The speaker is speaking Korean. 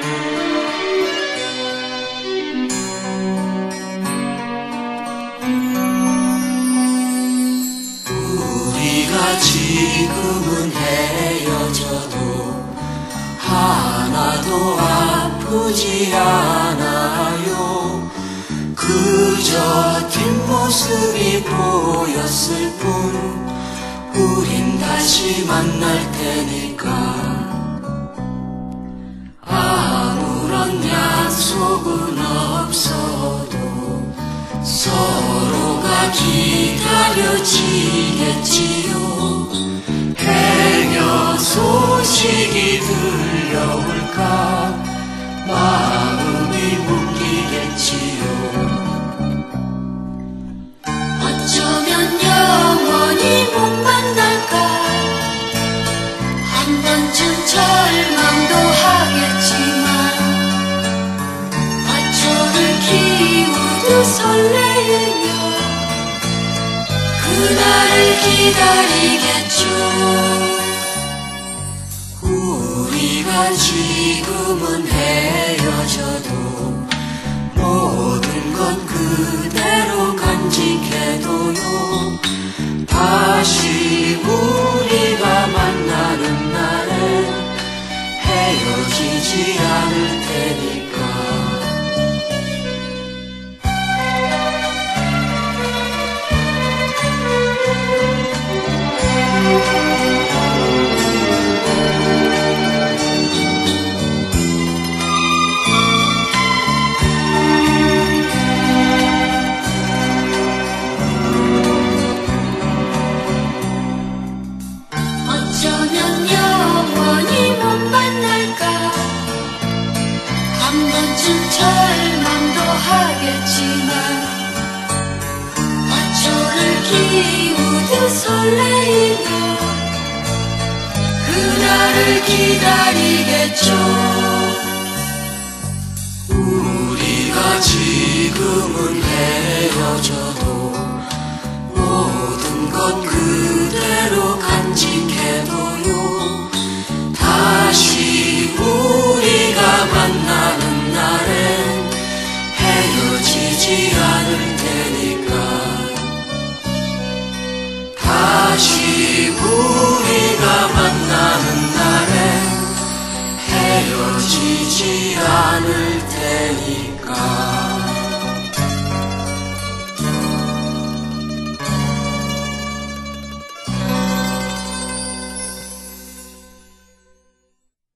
우리가 지금은 헤어져도 하나도 아프지 않아요. 그저 뒷모습이 보였을 뿐 우린 다시 만날 테니까. 아무런 약속은 없어도 서로가 기다려지겠지요. 해녀 소식이 들려올까 마음이 묶이겠지요. 어쩌면 영원히 못 만날까. 한 번쯤 절망도 하겠지만 화초를 키우듯 설레이며 그날을 기다리겠죠. 우리가 지금은 헤어져도 모든 건 그대로 간직해둬요. 다시 우리가 만나는 날에 헤어지지 않을 테니까. 어쩌면 영원히 못 만날까. 한 번쯤 절망도 하겠지만 화초를 키우듯 설레이며 그날을 기다리겠죠. 우리가 지금은 헤어져도 모든 것 그대로 간직해둬요. 다시 우리가 만나는 날엔 헤어지지 않을 테니까. 다시 우리가 만나는 날엔 헤어지지 않을 테니까.